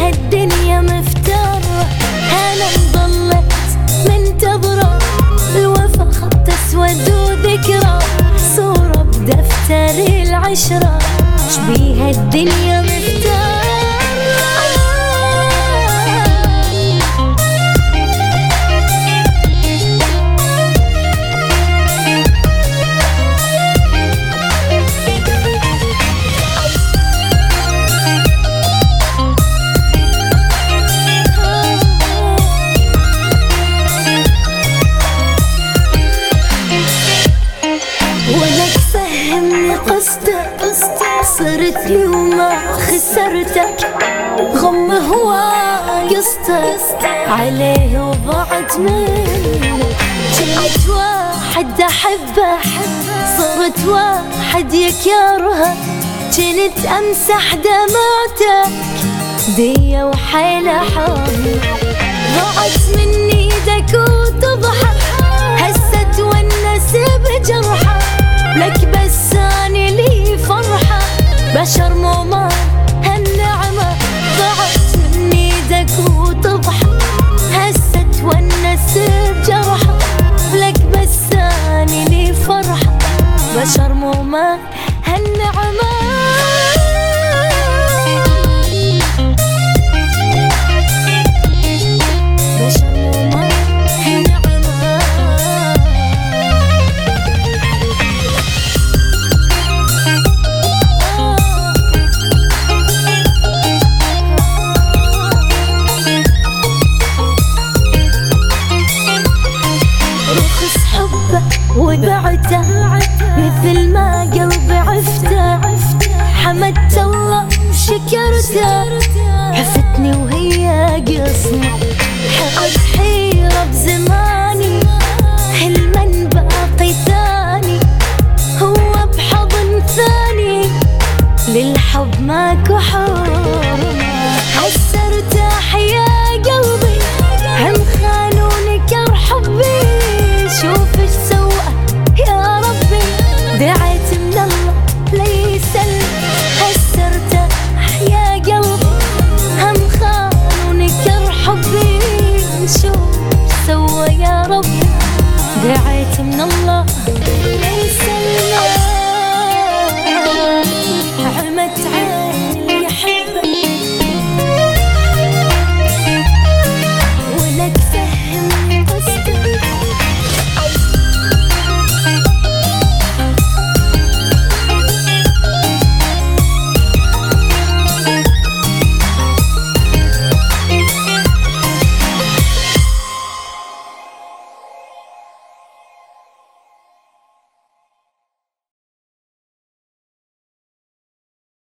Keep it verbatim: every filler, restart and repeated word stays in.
هالدنيا مفترة، أنا مضلت منتظرة الوفا خط أسود وذكرى، صورة بدفتر العشرة شبيها الدنيا مفترة. ولك فهمني قصدك، صرت لي وما خسرتك، غم هو قصتك عليه وضعت منك. كنت واحد أحبه صرت واحد يكرهه، كنت أمسح دمعتك دي وحيلة حب، ضاعت من ايدك وتضحك هسه تونس بجرحك، لك بس اني لي فرحة بشر مو ما